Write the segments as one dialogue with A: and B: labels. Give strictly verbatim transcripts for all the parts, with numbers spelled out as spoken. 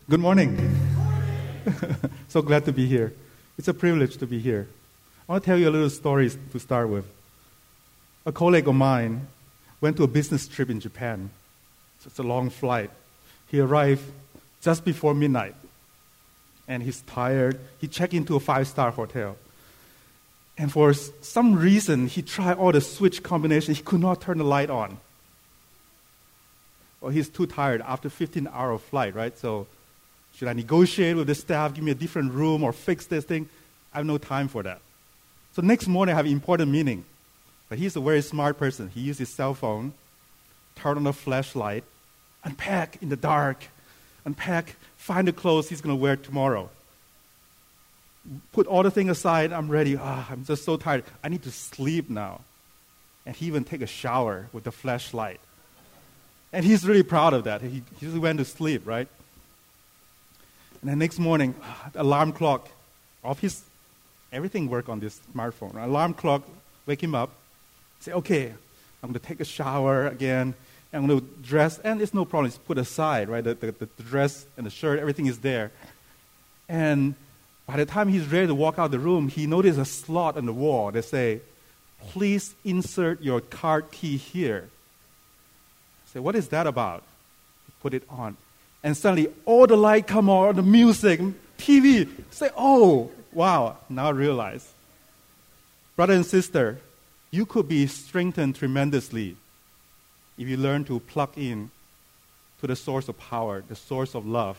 A: Good morning. So glad to be here. It's a privilege to be here. I want to tell you a little story to start with. A colleague of mine went to a business trip in Japan. So it's a long flight. He arrived just before midnight. And he's tired. He checked into a five-star hotel. And for some reason, he tried all the switch combinations. He could not turn the light on. Well, he's too tired after fifteen hour flight, right? So should I negotiate with the staff, give me a different room, or fix this thing? I have no time for that. So next morning, I have an important meeting. But he's a very smart person. He used his cell phone, turn on the flashlight, unpack in the dark, unpack, find the clothes he's going to wear tomorrow. Put all the things aside, I'm ready. Ah, I'm just so tired. I need to sleep now. And he even take a shower with the flashlight. And he's really proud of that. He, he just went to sleep, right? And then next morning, the alarm clock of his, everything work on this smartphone. Alarm clock, wake him up, say, okay, I'm going to take a shower again, I'm going to dress, and it's no problem, it's put aside, right? The, the, the dress and the shirt, everything is there. And by the time he's ready to walk out of the room, he noticed a slot on the wall that say, please insert your card key here. I say, what is that about? Put it on. And suddenly, all the light come on, the music, T V. Say, oh, wow, now I realize. Brother and sister, you could be strengthened tremendously if you learn to plug in to the source of power, the source of love.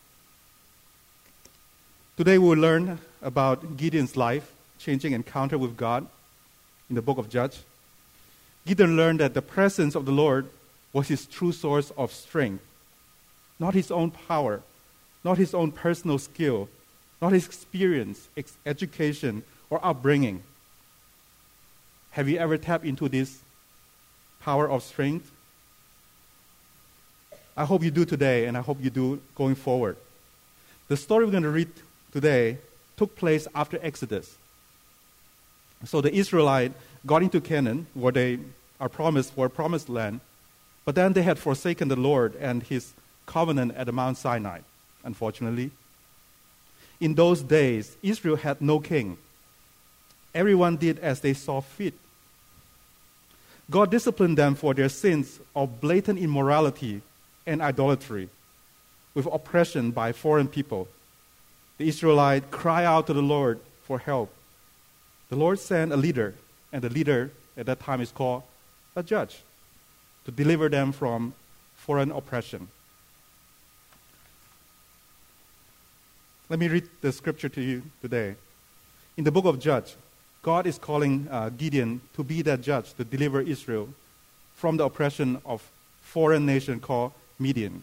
A: Today we'll learn about Gideon's life, changing encounter with God in the book of Judges. Gideon learned that the presence of the Lord was his true source of strength. Not his own power, not his own personal skill, not his experience, ex- education, or upbringing. Have you ever tapped into this power of strength? I hope you do today, and I hope you do going forward. The story we're going to read today took place after Exodus. So the Israelites got into Canaan, where they are promised for a promised land, but then they had forsaken the Lord and his covenant at Mount Sinai, unfortunately. In those days, Israel had no king. Everyone did as they saw fit. God disciplined them for their sins of blatant immorality and idolatry, with oppression by foreign people. The Israelites cried out to the Lord for help. The Lord sent a leader, and the leader at that time is called a judge, to deliver them from foreign oppression. Let me read the scripture to you today. In the book of Judges, God is calling uh, Gideon to be that judge to deliver Israel from the oppression of foreign nation called Midian.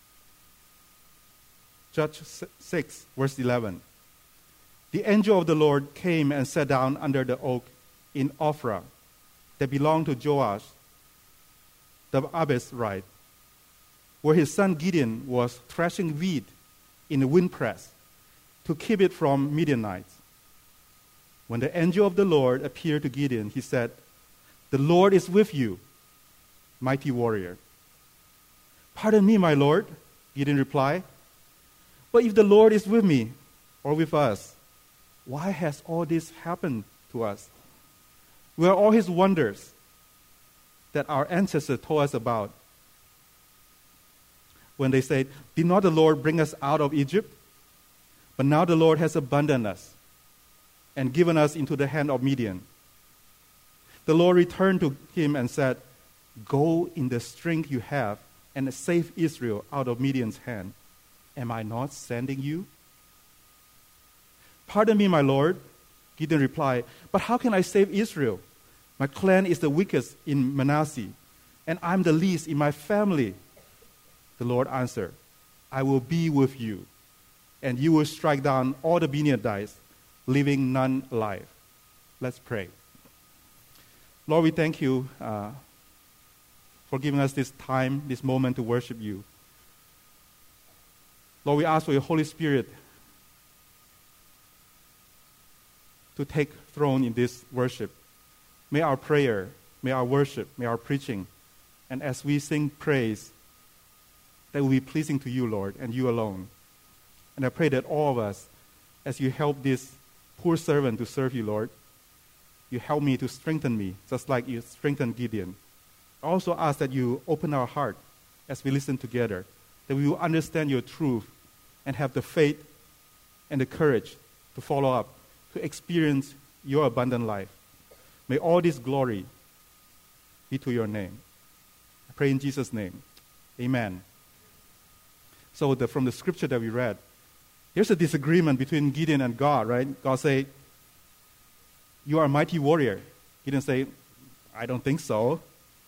A: Judges six, verse eleven. The angel of the Lord came and sat down under the oak in Ophrah that belonged to Joash, the Abiezrite, where his son Gideon was threshing wheat in the winepress to keep it from Midianites. When the angel of the Lord appeared to Gideon, he said, "The Lord is with you, mighty warrior." "Pardon me, my Lord," Gideon replied, "but if the Lord is with me or with us, why has all this happened to us? Where are all his wonders that our ancestors told us about when they said, 'Did not the Lord bring us out of Egypt?' But now the Lord has abandoned us and given us into the hand of Midian." The Lord returned to him and said, "Go in the strength you have and save Israel out of Midian's hand. Am I not sending you?" "Pardon me, my Lord," Gideon replied, "but how can I save Israel? My clan is the weakest in Manasseh, and I'm the least in my family." The Lord answered, "I will be with you, and you will strike down all the Midianites, leaving none alive." Let's pray. Lord, we thank you uh, for giving us this time, this moment to worship you. Lord, we ask for your Holy Spirit to take throne in this worship. May our prayer, may our worship, may our preaching, and as we sing praise, that will be pleasing to you, Lord, and you alone. And I pray that all of us, as you help this poor servant to serve you, Lord, you help me to strengthen me, just like you strengthened Gideon. I also ask that you open our heart as we listen together, that we will understand your truth and have the faith and the courage to follow up, to experience your abundant life. May all this glory be to your name. I pray in Jesus' name. Amen. So the, from the scripture that we read, here's a disagreement between Gideon and God, right? God say, you are a mighty warrior. Gideon say, I don't think so.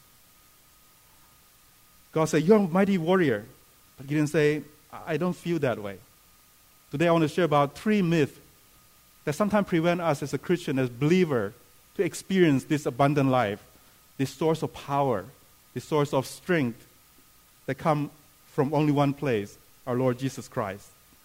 A: God say, you're a mighty warrior. But Gideon say, I don't feel that way. Today I want to share about three myths that sometimes prevent us as a Christian, as believer, to experience this abundant life, this source of power, this source of strength that come from only one place, our Lord Jesus Christ.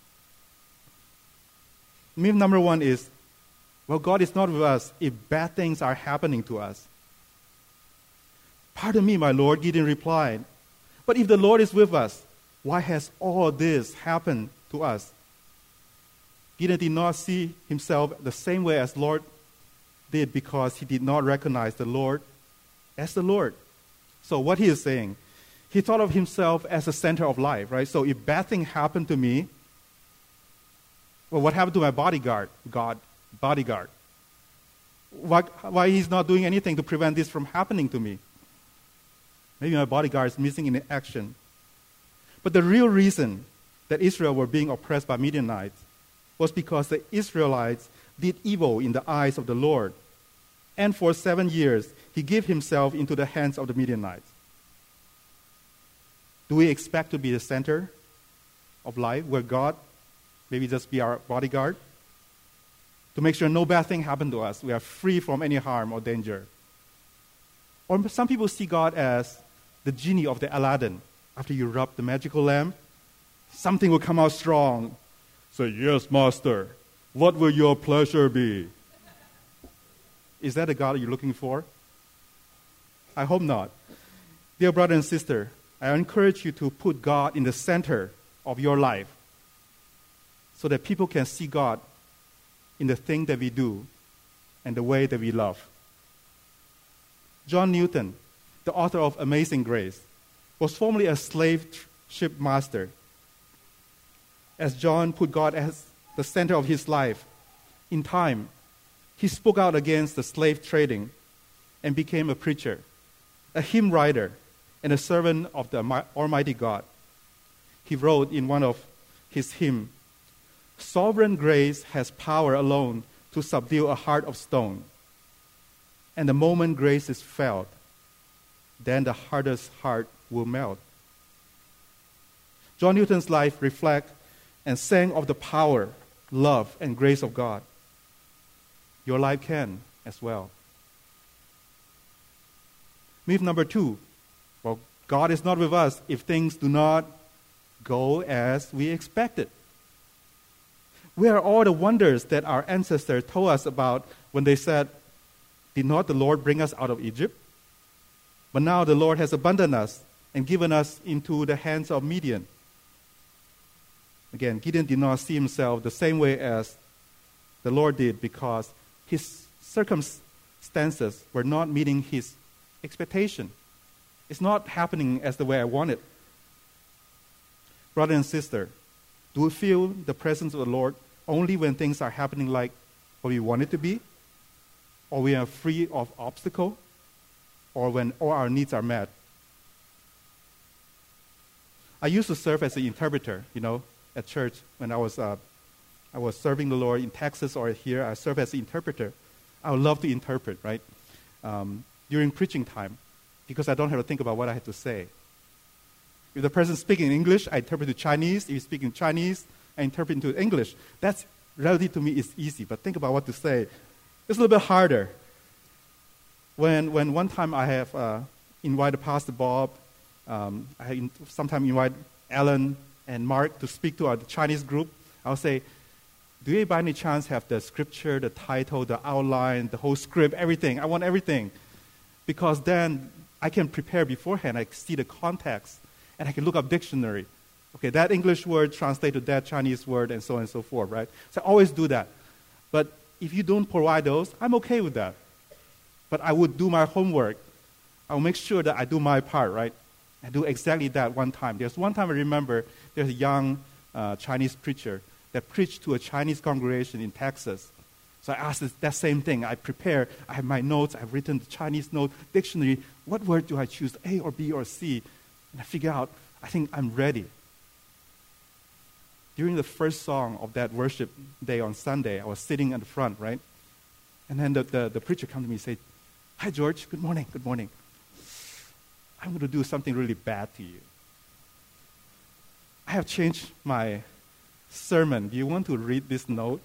A: Myth number one is, well, God is not with us if bad things are happening to us. Pardon me, my Lord, Gideon replied, but if the Lord is with us, why has all this happened to us? Gideon did not see himself the same way as Lord did because he did not recognize the Lord as the Lord. So what he is saying, he thought of himself as the center of life, right? So if bad thing happened to me, well, what happened to my bodyguard? God, bodyguard. Why, why he's not doing anything to prevent this from happening to me? Maybe my bodyguard is missing in action. But the real reason that Israel were being oppressed by Midianites was because the Israelites did evil in the eyes of the Lord. And for seven years, he gave himself into the hands of the Midianites. Do we expect to be the center of life where God maybe just be our bodyguard? To make sure no bad thing happen to us. We are free from any harm or danger. Or some people see God as the genie of the Aladdin. After you rub the magical lamp, something will come out strong. Say, yes, master. What will your pleasure be? Is that the God you're looking for? I hope not. Dear brother and sister, I encourage you to put God in the center of your life so that people can see God in the thing that we do and the way that we love. John Newton, the author of Amazing Grace, was formerly a slave ship master. As John put God as the center of his life, in time, he spoke out against the slave trading and became a preacher, a hymn writer, and a servant of the Almighty God. He wrote in one of his hymns, "Sovereign grace has power alone to subdue a heart of stone. And the moment grace is felt, then the hardest heart will melt." John Newton's life reflects and sang of the power, love, and grace of God. Your life can as well. Myth number two, well, God is not with us if things do not go as we expected. Where are all the wonders that our ancestors told us about when they said, "Did not the Lord bring us out of Egypt? But now the Lord has abandoned us and given us into the hands of Midian." Again, Gideon did not see himself the same way as the Lord did because his circumstances were not meeting his expectation. It's not happening as the way I wanted. Brother and sister, do we feel the presence of the Lord only when things are happening like what we want it to be? Or we are free of obstacle? Or when all our needs are met? I used to serve as an interpreter, you know, at church when I was uh, I was serving the Lord in Texas or here. I serve as an interpreter. I would love to interpret, right? Um, during preaching time, because I don't have to think about what I have to say. If the person speaking in English, I interpret to Chinese. If you speak in Chinese, I interpret into English. That's relative to me is easy, but think about what to say. It's a little bit harder. When when one time I have uh, invited Pastor Bob, um, I in, sometimes invite Alan and Mark to speak to our Chinese group, I'll say, do you by any chance have the scripture, the title, the outline, the whole script, everything? I want everything. Because then I can prepare beforehand. I see the context, and I can look up dictionary. Okay, that English word translates to that Chinese word and so on and so forth, right? So I always do that. But if you don't provide those, I'm okay with that. But I would do my homework. I'll make sure that I do my part, right? I do exactly that one time. There's one time I remember there's a young uh, Chinese preacher that preached to a Chinese congregation in Texas. So I asked this, that same thing. I prepare, I have my notes, I've written the Chinese note, dictionary. What word do I choose, A or B or C? And I figure out, I think I'm ready. During the first song of that worship day on Sunday, I was sitting at the front, right? And then the, the, the preacher comes to me and says, "Hi, George. Good morning. Good morning. I'm going to do something really bad to you. I have changed my sermon. Do you want to read this note?"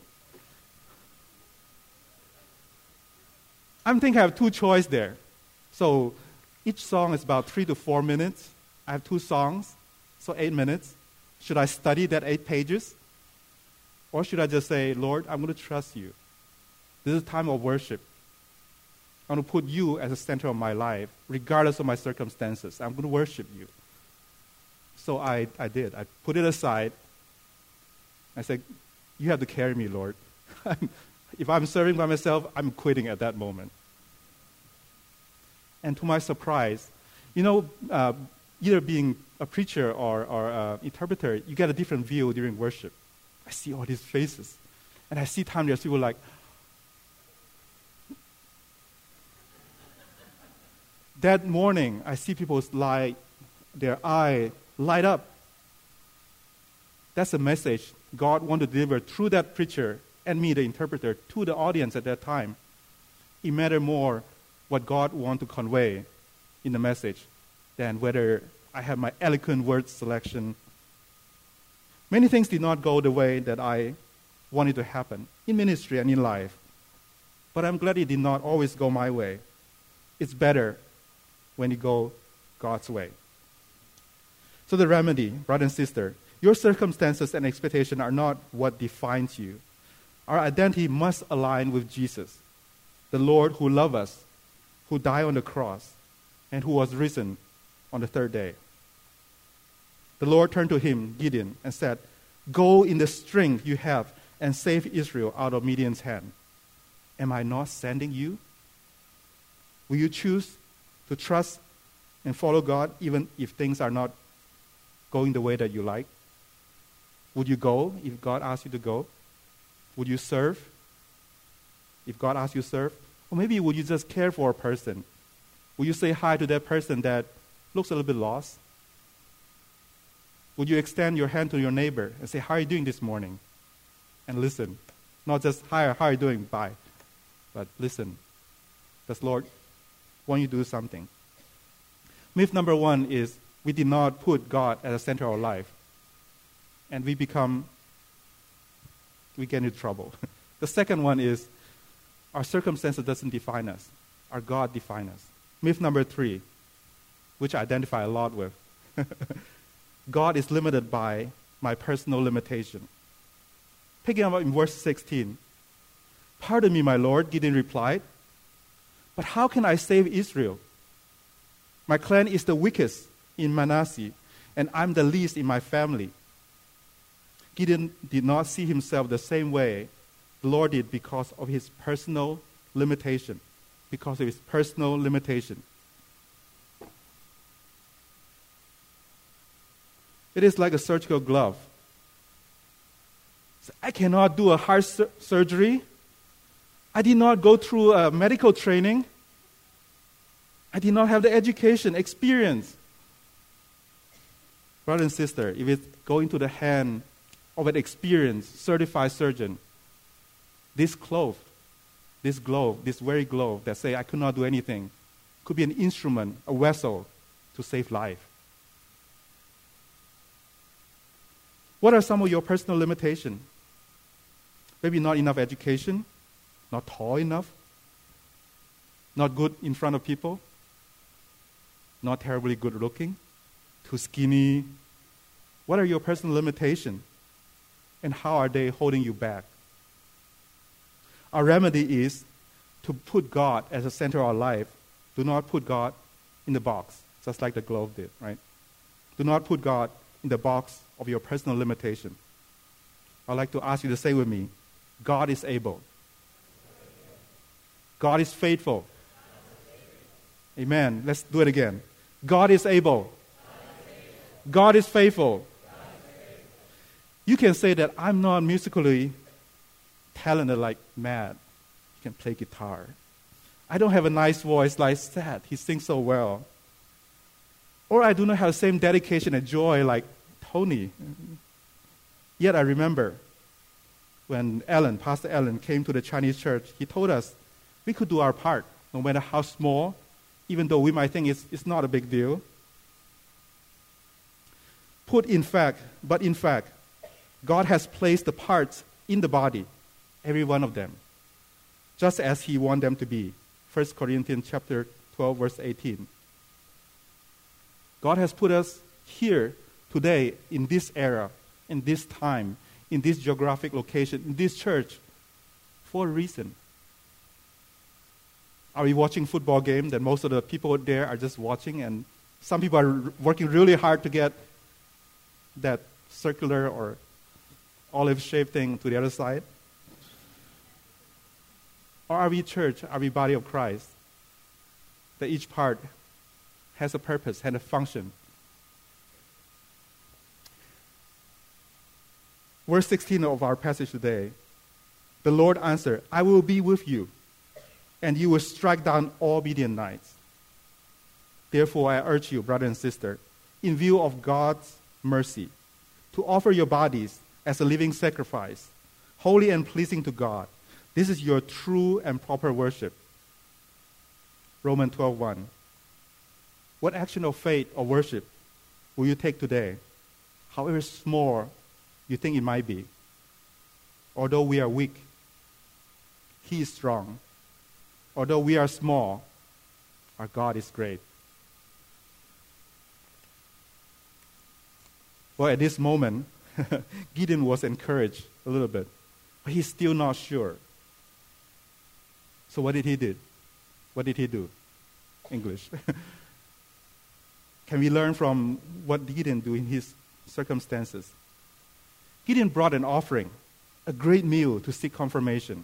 A: I think I have two choices there. So each song is about three to four minutes. I have two songs, so eight minutes. Should I study that eight pages? Or should I just say, "Lord, I'm going to trust you. This is a time of worship. I'm going to put you as the center of my life, regardless of my circumstances. I'm going to worship you." So I, I did. I put it aside. I said, "You have to carry me, Lord." If I'm serving by myself, I'm quitting at that moment. And to my surprise, you know, uh, either being a preacher or, or uh, interpreter, you get a different view during worship. I see all these faces. And I see times there's people like, that morning, I see people's light, their eye light up. That's a message God wanted to deliver through that preacher and me, the interpreter, to the audience at that time. It mattered more what God wanted to convey in the message than whether I have my eloquent word selection. Many things did not go the way that I wanted to happen in ministry and in life. But I'm glad it did not always go my way. It's better when you go God's way. So the remedy, brother and sister, your circumstances and expectations are not what defines you. Our identity must align with Jesus, the Lord who loved us, who died on the cross, and who was risen on the third day. The Lord turned to him, Gideon, and said, "Go in the strength you have and save Israel out of Midian's hand. Am I not sending you? Will you choose to trust and follow God even if things are not going the way that you like? Would you go if God asks you to go? Would you serve if God asks you to serve? Or maybe would you just care for a person? Would you say hi to that person that looks a little bit lost? Would you extend your hand to your neighbor and say, "How are you doing this morning?" And listen. Not just, "Hi, how are you doing? Bye." But listen. Does Lord want you to do something? Myth number one is we did not put God at the center of our life. And we become, we get into trouble. The second one is our circumstances doesn't define us. Our God defines us. Myth number three, which I identify a lot with. God is limited by my personal limitation. Picking up in verse sixteen. "Pardon me, my Lord," Gideon replied, "but how can I save Israel? My clan is the weakest in Manasseh, and I'm the least in my family." Gideon did not see himself the same way the Lord did because of his personal limitation. Because of his personal limitation. It is like a surgical glove. So I cannot do a heart sur- surgery. I did not go through a medical training. I did not have the education, experience. Brother and sister, if it's going to the hand of an experienced, certified surgeon, this glove, this glove, this very glove that say I could not do anything, could be an instrument, a vessel to save life. What are some of your personal limitations? Maybe not enough education, not tall enough, not good in front of people, not terribly good looking, too skinny. What are your personal limitations? And how are they holding you back? Our remedy is to put God as the center of our life. Do not put God in the box, just like the glove did, right? Do not put God in the box of your personal limitation. I'd like to ask you to say with me, God is able. God is faithful. Amen. Let's do it again. God is able. God is faithful. You can say that I'm not musically talented like Matt. He can play guitar. I don't have a nice voice like Seth. He sings so well. Or I do not have the same dedication and joy like Tony. Yet I remember when Ellen, Pastor Ellen, came to the Chinese church, he told us we could do our part, no matter how small, even though we might think it's, it's not a big deal. Put in fact, but in fact, God has placed the parts in the body, every one of them, just as He wants them to be. First Corinthians chapter twelve, verse eighteen. God has put us here today in this era, in this time, in this geographic location, in this church, for a reason. Are we watching football game that most of the people there are just watching, and some people are working really hard to get that circular or olive-shaped thing to the other side? Or are we church, are we body of Christ, that each part has a purpose, has a function? Verse sixteen of our passage today, the Lord answered, I will be with you, and you will strike down all Midianites. Therefore, I urge you, brother and sister, in view of God's mercy, to offer your bodies as a living sacrifice, holy and pleasing to God. This is your true and proper worship. Romans twelve one. What action of faith or worship will you take today, however small you think it might be? Although we are weak, He is strong. Although we are small, our God is great. Well, at this moment, Gideon was encouraged a little bit, but he's still not sure. So what did he do? What did he do? English. Can we learn from what Gideon do in his circumstances? Gideon brought an offering, a great meal to seek confirmation.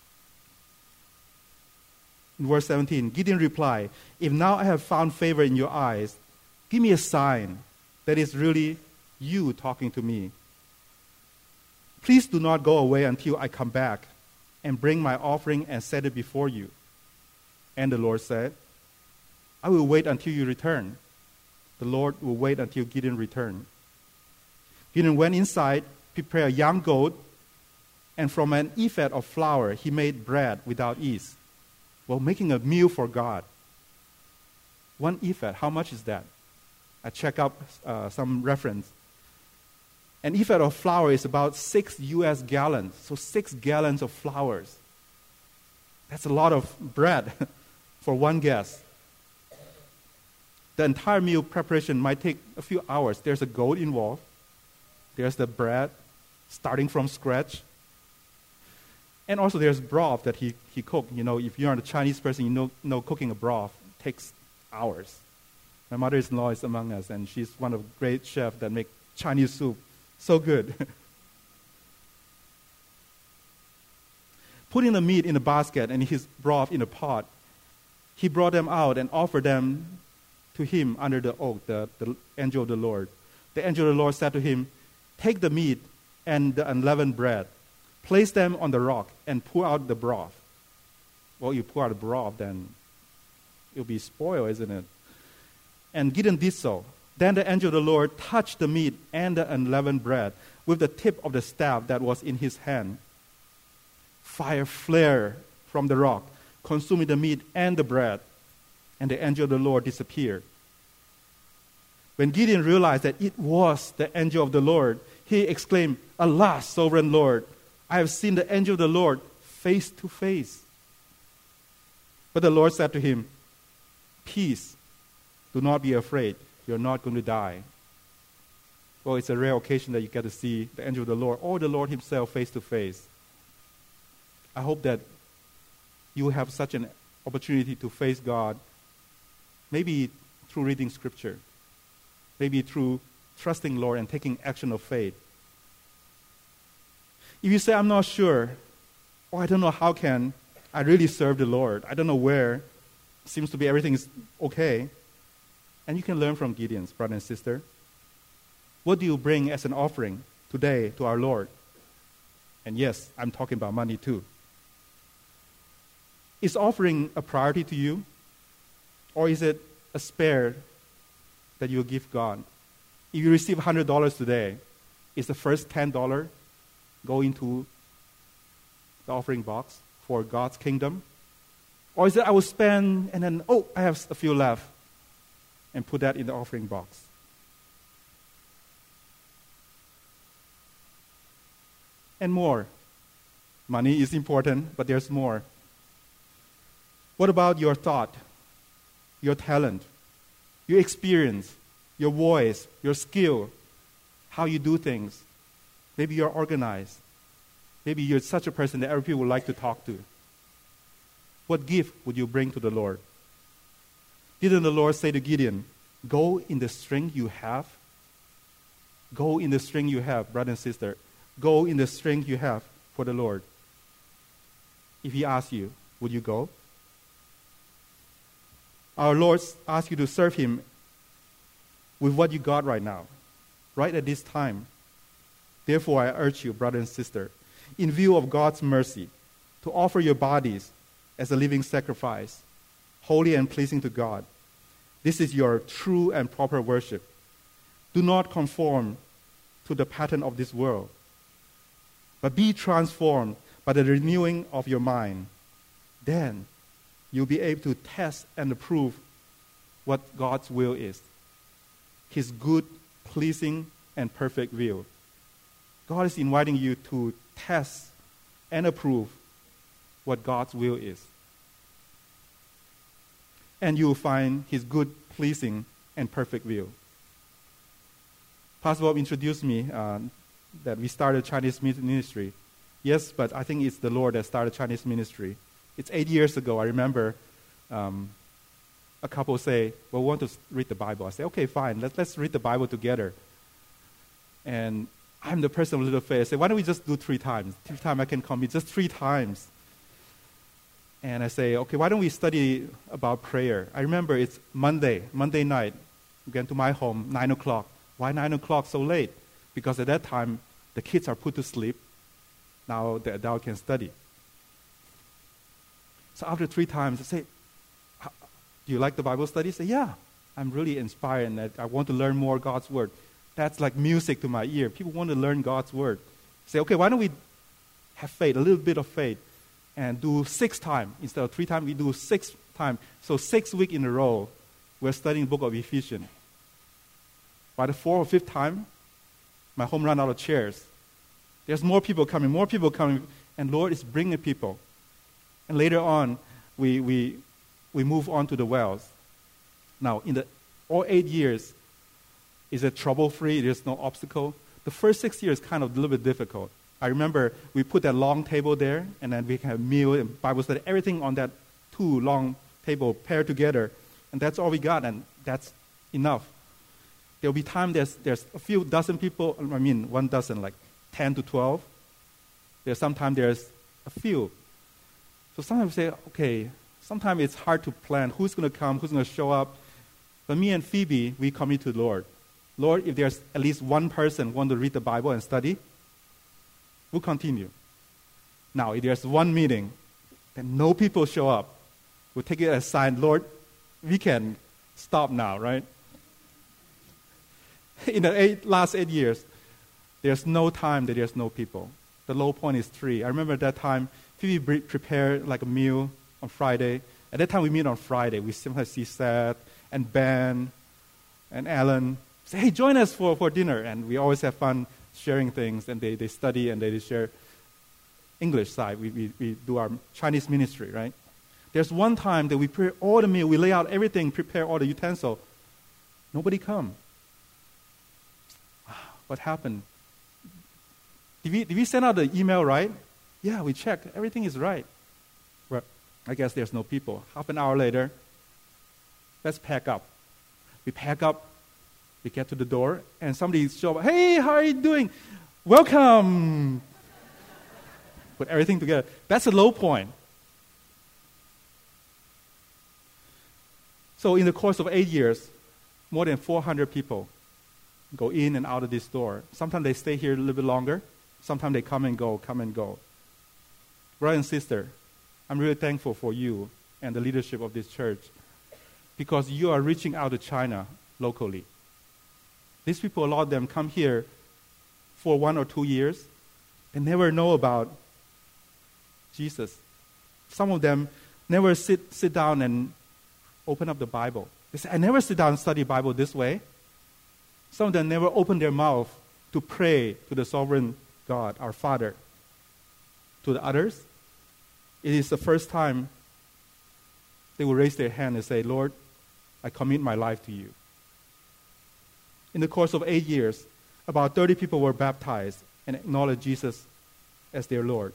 A: In verse seventeen, Gideon replied, if now I have found favor in your eyes, give me a sign that it's really you talking to me. Please do not go away until I come back and bring my offering and set it before you. And the Lord said, I will wait until you return. The Lord will wait until Gideon returned. Gideon went inside, prepared a young goat, and from an ephah of flour he made bread without yeast. Well, making a meal for God. One ephah, how much is that? I checked up uh, some reference. An ephah of flour is about six U S gallons, so six gallons of flours. That's a lot of bread for one guest. The entire meal preparation might take a few hours. There's a goat involved. There's the bread, starting from scratch. And also there's broth that he, he cooked. You know, if you're a Chinese person, you know, know cooking a broth takes hours. My mother-in-law is among us, and she's one of the great chefs that make Chinese soup so good. Putting the meat in a basket and his broth in a pot, he brought them out and offered them to him under the oak, the, the angel of the Lord. The angel of the Lord said to him, take the meat and the unleavened bread, place them on the rock, and pour out the broth. Well, you pour out the broth, then it'll be spoiled, isn't it? And Gideon did so. Then the angel of the Lord touched the meat and the unleavened bread with the tip of the staff that was in his hand. Fire flared from the rock, consuming the meat and the bread, and the angel of the Lord disappeared. When Gideon realized that it was the angel of the Lord, he exclaimed, alas, sovereign Lord, I have seen the angel of the Lord face to face. But the Lord said to him, peace, do not be afraid. You're not going to die. Well, it's a rare occasion that you get to see the angel of the Lord or the Lord himself face to face. I hope that you will have such an opportunity to face God, maybe through reading Scripture, maybe through trusting Lord and taking action of faith. If you say, I'm not sure, or I don't know how can I really serve the Lord, I don't know where, seems to be everything is okay, and you can learn from Gideon's brother and sister. What do you bring as an offering today to our Lord? And yes, I'm talking about money too. Is offering a priority to you? Or is it a spare that you give God? If you receive one hundred dollars today, is the first ten dollars go into the offering box for God's kingdom? Or is it I will spend and then, oh, I have a few left, and put that in the offering box? And more. Money is important, but there's more. What about your thought, your talent, your experience, your voice, your skill, how you do things? Maybe you're organized. Maybe you're such a person that every people would like to talk to. What gift would you bring to the Lord? Didn't the Lord say to Gideon, go in the strength you have? Go in the strength you have, brother and sister. Go in the strength you have for the Lord. If He asks you, would you go? Our Lord asks you to serve Him with what you got right now, right at this time. Therefore, I urge you, brother and sister, in view of God's mercy, to offer your bodies as a living sacrifice, holy and pleasing to God. This is your true and proper worship. Do not conform to the pattern of this world, but be transformed by the renewing of your mind. Then you'll be able to test and approve what God's will is. His good, pleasing, and perfect will. God is inviting you to test and approve what God's will is. And you will find His good, pleasing, and perfect will. Pastor Bob introduced me uh, that we started Chinese ministry. Yes, but I think it's the Lord that started Chinese ministry. It's eight years ago. I remember um, a couple say, well, we want to read the Bible. I say, okay, fine. Let's, let's read the Bible together. And I'm the person with little faith. I say, why don't we just do three times? Three times I can commit, just three times. And I say, okay, why don't we study about prayer? I remember it's Monday, Monday night. We went to my home, nine o'clock. Why nine o'clock so late? Because at that time, the kids are put to sleep. Now the adult can study. So after three times, I say, do you like the Bible study? I say, yeah, I'm really inspired and I want to learn more God's Word. That's like music to my ear. People want to learn God's Word. I say, okay, why don't we have faith, a little bit of faith, and do six times. Instead of three times, we do six times. So six weeks in a row, we're studying the book of Ephesians. By the fourth or fifth time, my home ran out of chairs. There's more people coming, more people coming, and Lord is bringing people. And later on, we we we move on to the wells. Now, in the all eight years, is it trouble-free? There's no obstacle. The first six years kind of a little bit difficult. I remember we put that long table there, and then we can have meal and Bible study, everything on that two long table paired together, and that's all we got, and that's enough. There'll be time there's there's a few dozen people. I mean, one dozen, like ten to twelve. There's sometimes there's a few. So sometimes we say, okay, sometimes it's hard to plan who's going to come, who's going to show up. But me and Phoebe, we commit to the Lord. Lord, if there's at least one person who wants to read the Bible and study, we'll continue. Now, if there's one meeting, then no people show up, we'll take it as a sign, Lord, we can stop now, right? In the eight, last eight years, there's no time that there's no people. The low point is three. I remember at that time, Phoebe prepared like a meal on Friday. At that time, we meet on Friday. We sometimes see Seth and Ben and Alan. Say, hey, join us for, for dinner. And we always have fun sharing things. And they, they study and they share English side. We, we, we do our Chinese ministry, right? There's one time that we prepare all the meal. We lay out everything, prepare all the utensils. Nobody come. What happened? Did we, did we send out the email right? Yeah, we checked. Everything is right. Well, I guess there's no people. Half an hour later, let's pack up. We pack up. We get to the door, and somebody show up, hey, how are you doing? Welcome. Put everything together. That's a low point. So in the course of eight years, more than four hundred people go in and out of this door. Sometimes they stay here a little bit longer. Sometimes they come and go, come and go. Brother and sister, I'm really thankful for you and the leadership of this church because you are reaching out to China locally. These people, a lot of them come here for one or two years. They never know about Jesus. Some of them never sit, sit down and open up the Bible. They say, I never sit down and study Bible this way. Some of them never open their mouth to pray to the sovereign God, our Father. To the others, it is the first time they will raise their hand and say, Lord, I commit my life to you. In the course of eight years, about thirty people were baptized and acknowledged Jesus as their Lord.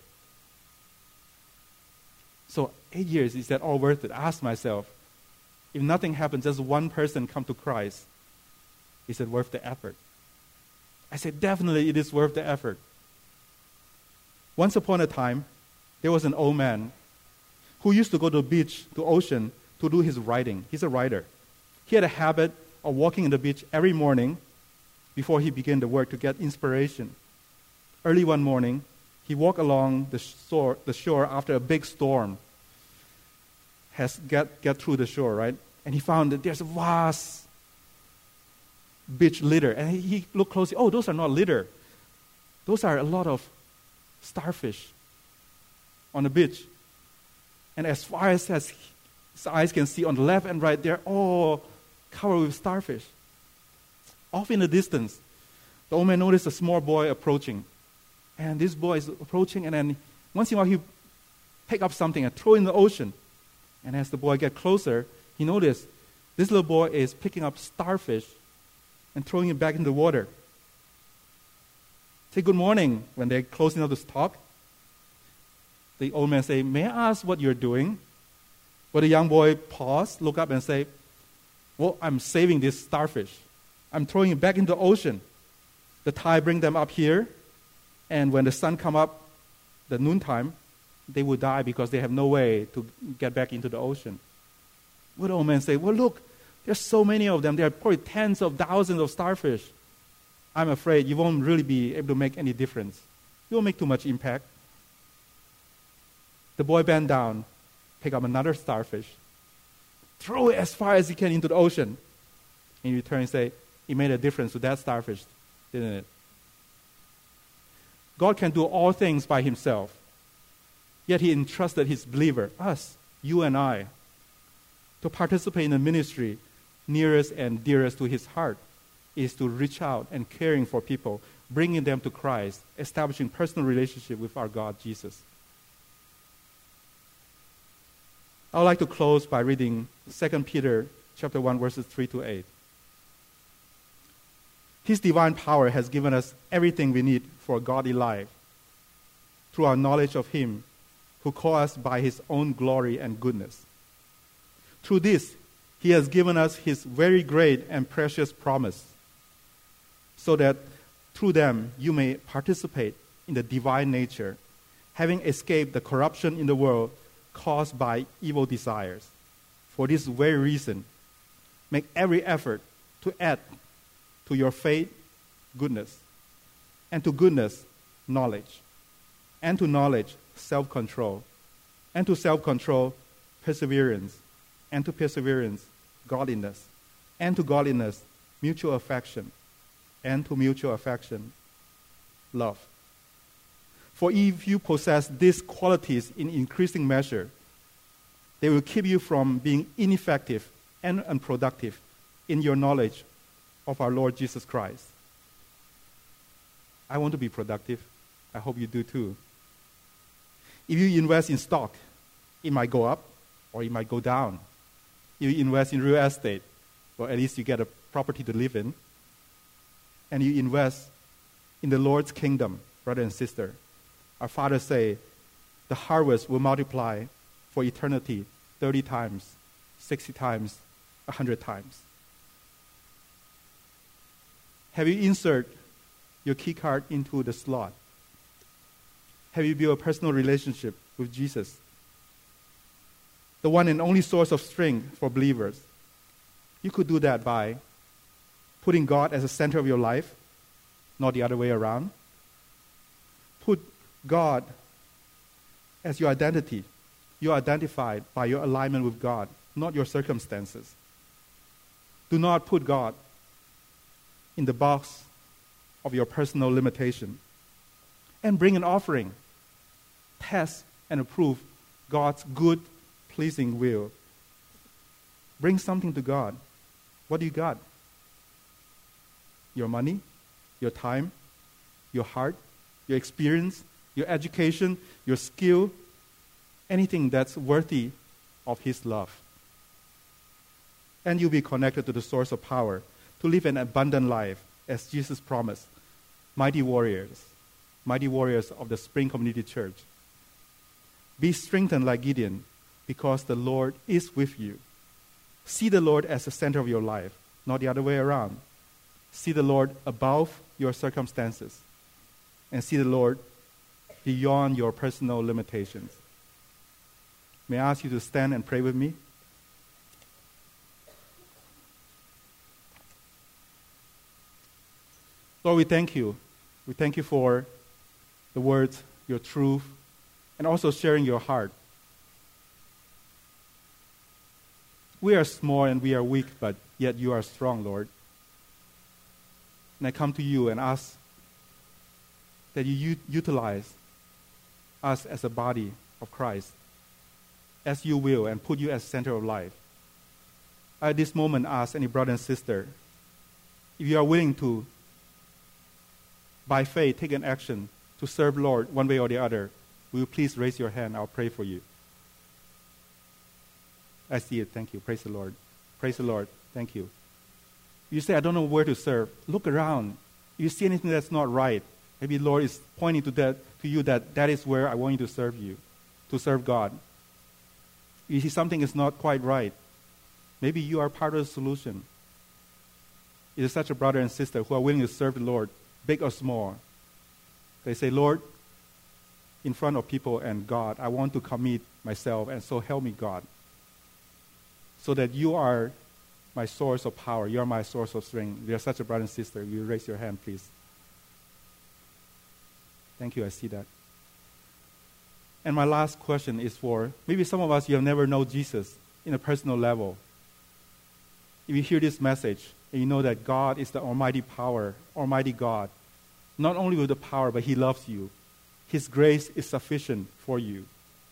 A: So eight years, is that all worth it? I asked myself, if nothing happens, just one person come to Christ, is it worth the effort? I said, definitely it is worth the effort. Once upon a time, there was an old man who used to go to the beach, to ocean, to do his writing. He's a writer. He had a habit of walking in the beach every morning before he began the work to get inspiration. Early one morning, he walked along the shore, the shore after a big storm has get, get through the shore, right? And he found that there's a vast beach litter. And he, he looked closely. Oh, those are not litter. Those are a lot of starfish on the beach. And as far as his eyes can see on the left and right, they're all covered with starfish. Off in the distance, the old man noticed a small boy approaching. And this boy is approaching, and then once in a while he pick up something and throw it in the ocean. And as the boy get closer, he noticed this little boy is picking up starfish and throwing it back in the water. Say good morning when they're close enough to talk. The old man say, may I ask what you're doing? But the young boy pause, look up and say, well, I'm saving this starfish. I'm throwing it back into the ocean. The tide bring them up here, and when the sun come up, the noontime, they will die because they have no way to get back into the ocean. Well, the old man say, well, look, there's so many of them. There are probably tens of thousands of starfish. I'm afraid you won't really be able to make any difference. You won't make too much impact. The boy bent down, pick up another starfish, throw it as far as he can into the ocean. In return, say, it made a difference to that starfish, didn't it? God can do all things by himself. Yet he entrusted his believer, us, you and I, to participate in the ministry nearest and dearest to his heart, is to reach out and caring for people, bringing them to Christ, establishing personal relationship with our God, Jesus. I would like to close by reading Second Peter chapter one, verses three to eight. His divine power has given us everything we need for a godly life through our knowledge of him who called us by his own glory and goodness. Through this, he has given us his very great and precious promise, so that through them you may participate in the divine nature, having escaped the corruption in the world caused by evil desires. For this very reason, make every effort to add to your faith goodness, and to goodness knowledge, and to knowledge self-control, and to self-control perseverance, and to perseverance godliness, and to godliness mutual affection, and to mutual affection love. For if you possess these qualities in increasing measure, they will keep you from being ineffective and unproductive in your knowledge of our Lord Jesus Christ. I want to be productive. I hope you do too. If you invest in stock, it might go up or it might go down. If you invest in real estate, well, at least you get a property to live in. And you invest in the Lord's kingdom, brother and sister. Our Father say, the harvest will multiply for eternity thirty times, sixty times, one hundred times. Have you inserted your key card into the slot? Have you built a personal relationship with Jesus, the one and only source of strength for believers? You could do that by putting God as the center of your life, not the other way around. Put God as your identity. You are identified by your alignment with God, not your circumstances. Do not put God in the box of your personal limitation. And bring an offering. Test and approve God's good, pleasing will. Bring something to God. What do you got? Your money, your time, your heart, your experience, your education, your skill, anything that's worthy of His love. And you'll be connected to the source of power to live an abundant life as Jesus promised. Mighty warriors, mighty warriors of the Spring Community Church. Be strengthened like Gideon because the Lord is with you. See the Lord as the center of your life, not the other way around. See the Lord above your circumstances and see the Lord beyond your personal limitations. May I ask you to stand and pray with me? Lord, we thank you. We thank you for the words, your truth, and also sharing your heart. We are small and we are weak, but yet you are strong, Lord. And I come to you and ask that you u- utilize us as a body of Christ as you will and put you as center of life. I at this moment ask any brother and sister, if you are willing to, by faith, take an action to serve Lord one way or the other, will you please raise your hand? I'll pray for you. I see it. Thank you. Praise the Lord. Praise the Lord. Thank you. You say, I don't know where to serve. Look around. If you see anything that's not right, maybe the Lord is pointing to that to you that that is where I want you to serve you, to serve God. If you see something is not quite right, maybe you are part of the solution. It is such a brother and sister who are willing to serve the Lord, big or small. They say, Lord, in front of people and God, I want to commit myself, and so help me, God. So that you are my source of power. You are my source of strength. You are such a brother and sister. Will you raise your hand, please? Thank you. I see that. And my last question is for maybe some of us, you have never known Jesus in a personal level. If you hear this message and you know that God is the almighty power, almighty God, not only with the power, but He loves you. His grace is sufficient for you.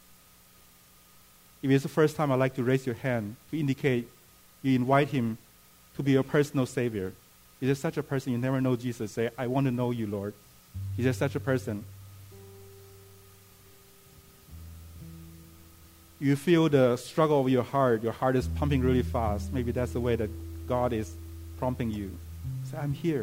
A: If it's the first time, I'd like to raise your hand to indicate you invite Him to be your personal Savior. Is there such a person you never know Jesus? Say, I want to know you, Lord. Is there such a person? You feel the struggle of your heart. Your heart is pumping really fast. Maybe that's the way that God is prompting you. Say, I'm here.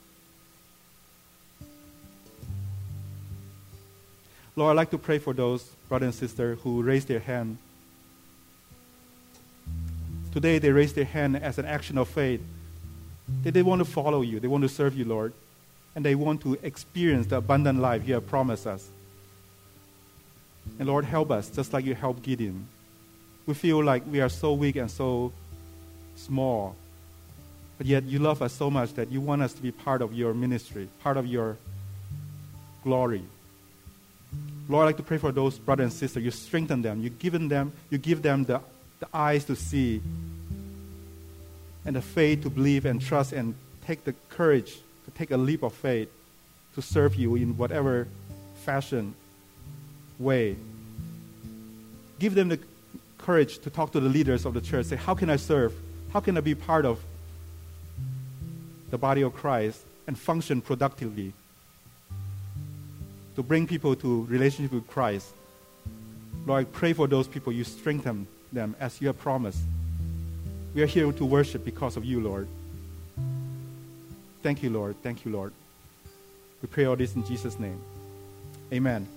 A: Lord, I'd like to pray for those brothers and sisters who raised their hand. Today they raised their hand as an action of faith. That they want to follow you. They want to serve you, Lord. And they want to experience the abundant life you have promised us. And Lord, help us, just like you helped Gideon. We feel like we are so weak and so small. But yet you love us so much that you want us to be part of your ministry, part of your glory. Lord, I'd like to pray for those brothers and sisters. You strengthen them. You give them, you give them the, the eyes to see and the faith to believe and trust and take the courage to take a leap of faith to serve you in whatever fashion, way. Give them the courage to talk to the leaders of the church. Say, how can I serve? How can I be part of the body of Christ and function productively to bring people to relationship with Christ? Lord, I pray for those people. You strengthen them as you have promised. We are here to worship because of you, Lord. Thank you, Lord. Thank you, Lord. We pray all this in Jesus' name. Amen.